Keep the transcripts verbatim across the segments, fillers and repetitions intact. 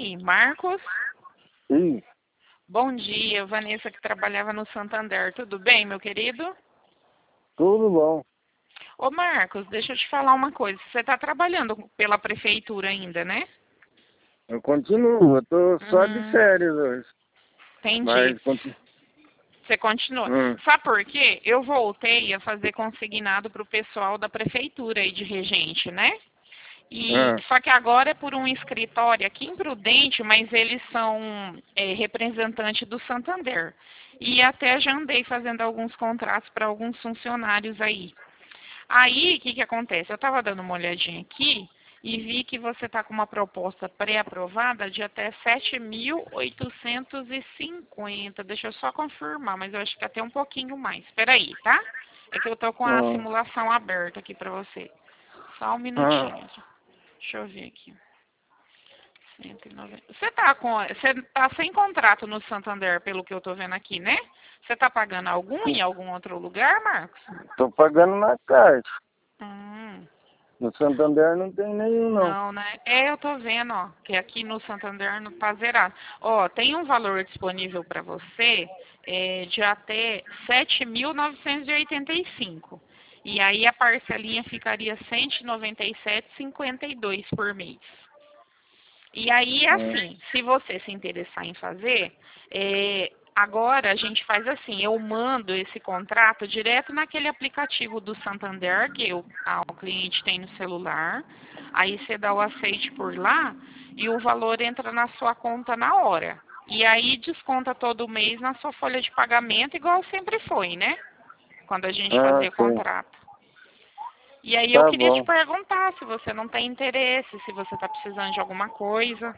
aí, Marcos? Sim, Bom dia, Vanessa que trabalhava no Santander. Tudo bem, meu querido? tudo bom. Ô, Marcos, deixa eu te falar uma coisa. Você está trabalhando pela prefeitura ainda, né? Eu continuo, eu tô só de Hum, férias hoje. entendi. Mas continuo. Você continua. Hum, Sabe por quê? Eu voltei a fazer consignado para o pessoal da prefeitura aí de Regente, né? E, hum, só que agora é por um escritório aqui em Prudente, mas eles são é, representantes do Santander. E até já andei fazendo alguns contratos para alguns funcionários aí. Aí, o que, que acontece? Eu estava dando uma olhadinha aqui e vi que você está com uma proposta pré-aprovada de até sete mil oitocentos e cinquenta. Deixa eu só confirmar, mas eu acho que até um pouquinho mais. Espera aí, tá? É que eu estou com a hum, simulação aberta aqui para você. Só um hum. minutinho. Deixa eu ver aqui. cento e noventa. Você está com, você tá sem contrato no Santander, pelo que eu estou vendo aqui, né? Você está pagando algum em algum outro lugar, Marcos? Tô pagando na caixa. Hum. No Santander não tem nenhum, não. Não, né? É, eu tô vendo, ó, que aqui no Santander não tá zerado. Ó, tem um valor disponível para você é, de até sete mil novecentos e oitenta e cinco. E aí a parcelinha ficaria cento e noventa e sete e cinquenta e dois por mês. E aí, Hum, assim, se você se interessar em fazer, é, agora a gente faz assim, eu mando esse contrato direto naquele aplicativo do Santander, que o, a- o cliente tem no celular, aí você dá o aceite por lá e o valor entra na sua conta na hora. E aí desconta todo mês na sua folha de pagamento, igual sempre foi, né? Quando a gente ah, fazia sim. contrato. E aí eu Tá queria te bom. perguntar se você não tem interesse, se você está precisando de alguma coisa.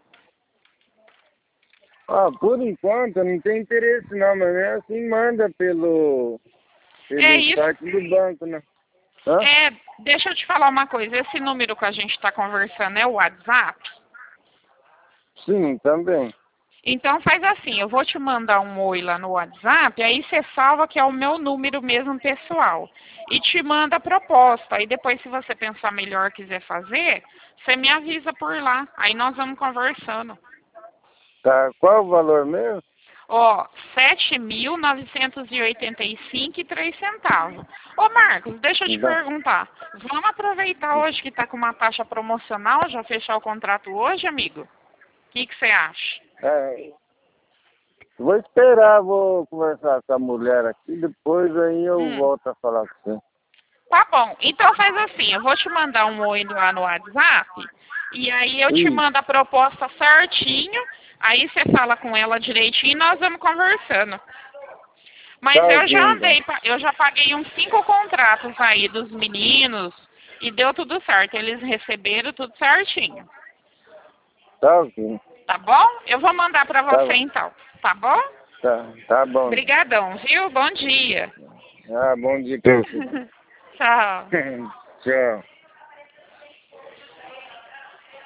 Ah, por enquanto eu não tenho interesse não, mas é assim, manda pelo, É pelo isso. site do banco, né? Hã? É, deixa eu te falar uma coisa. Esse número que a gente está conversando é o WhatsApp? Sim, também. Então faz assim, eu vou te mandar um oi lá no WhatsApp, aí você salva que é o meu número mesmo pessoal. E te manda a proposta. Aí depois, se você pensar melhor quiser fazer, você me avisa por lá. Aí nós vamos conversando. Tá, qual o valor mesmo? Ó, sete mil novecentos e oitenta e cinco e três centavos. Ô Marcos, deixa eu te Tá. perguntar. Vamos aproveitar hoje que está com uma taxa promocional, já fechar o contrato hoje, amigo? O que que você acha? É, vou esperar, vou conversar com a mulher aqui, depois aí eu Hum, volto a falar com você. tá bom. Então faz assim, eu vou te mandar um oi lá no WhatsApp e aí eu te Ih, mando a proposta certinho, aí você fala com ela direitinho e nós vamos conversando. Mas tá eu ok já então. andei, pa- eu já paguei uns cinco contratos aí dos meninos e deu tudo certo. Eles receberam tudo certinho. Tá ok. Tá bom? Eu vou mandar pra Tá você bom. então. Tá bom? Tá, tá bom então. Obrigadão, viu? Bom dia. Ah, bom dia pra você. Tchau. Tchau.